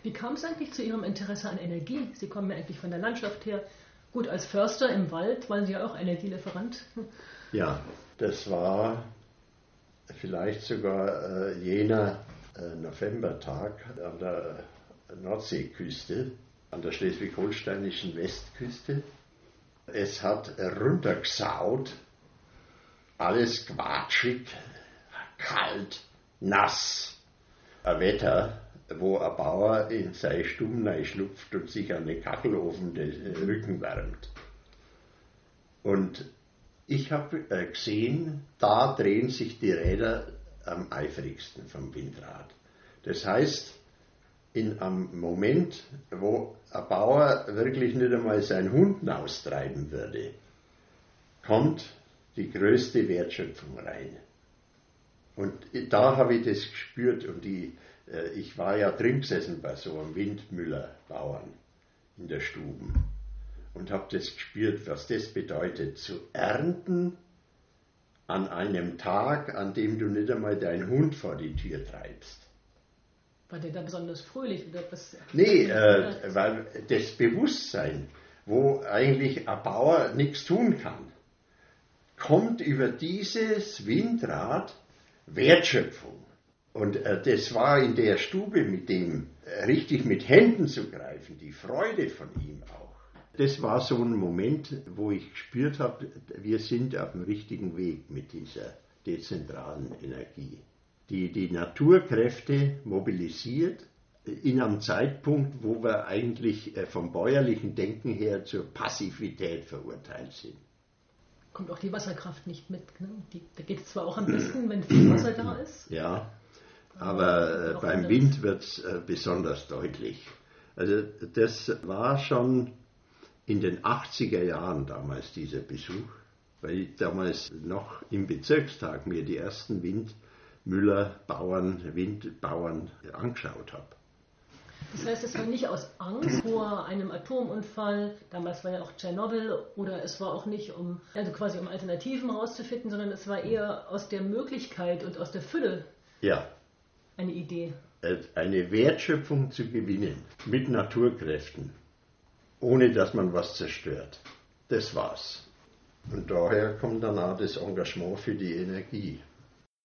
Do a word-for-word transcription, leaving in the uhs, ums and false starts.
Wie kam es eigentlich zu Ihrem Interesse an Energie? Sie kommen ja eigentlich von der Landschaft her. Gut, als Förster im Wald waren Sie ja auch Energielieferant. Ja, das war vielleicht sogar äh, jener äh, Novembertag an der Nordseeküste, an der schleswig-holsteinischen Westküste. Es hat runtergesaut, alles quatschig, kalt, nass. Ein Wetter, wo ein Bauer in seine Stuben schlupft und sich an den Kachelofen den Rücken wärmt. Und ich habe gesehen, da drehen sich die Räder am eifrigsten vom Windrad. Das heißt, in einem Moment, wo ein Bauer wirklich nicht einmal seinen Hund austreiben würde, kommt die größte Wertschöpfung rein. Und da habe ich das gespürt und die, ich war ja drin gesessen bei so einem Windmüllerbauern in der Stube und habe das gespürt, was das bedeutet, zu ernten an einem Tag, an dem du nicht einmal deinen Hund vor die Tür treibst. War der da besonders fröhlich? Oder was? Nee, äh, weil das Bewusstsein, wo eigentlich ein Bauer nichts tun kann, kommt über dieses Windrad Wertschöpfung. Und äh, das war in der Stube mit dem äh, richtig mit Händen zu greifen, die Freude von ihm auch. Das war so ein Moment, wo ich gespürt habe, wir sind auf dem richtigen Weg mit dieser dezentralen Energie, die die Naturkräfte mobilisiert in einem Zeitpunkt, wo wir eigentlich äh, vom bäuerlichen Denken her zur Passivität verurteilt sind. Kommt auch die Wasserkraft nicht mit. Ne? Die, da geht es zwar auch am besten, wenn viel Wasser da ist. Ja, aber äh, beim Wind wird es äh, besonders deutlich. Also das war schon in den achtziger Jahren damals dieser Besuch, weil ich damals noch im Bezirkstag mir die ersten Windmüllerbauern, Windbauern angeschaut habe. Das heißt, es war nicht aus Angst vor einem Atomunfall, damals war ja auch Tschernobyl, oder es war auch nicht, um, also quasi um Alternativen rauszufinden, sondern es war eher aus der Möglichkeit und aus der Fülle ja. eine Idee. Eine Wertschöpfung zu gewinnen mit Naturkräften, ohne dass man was zerstört. Das war's. Und daher kommt dann auch das Engagement für die Energie.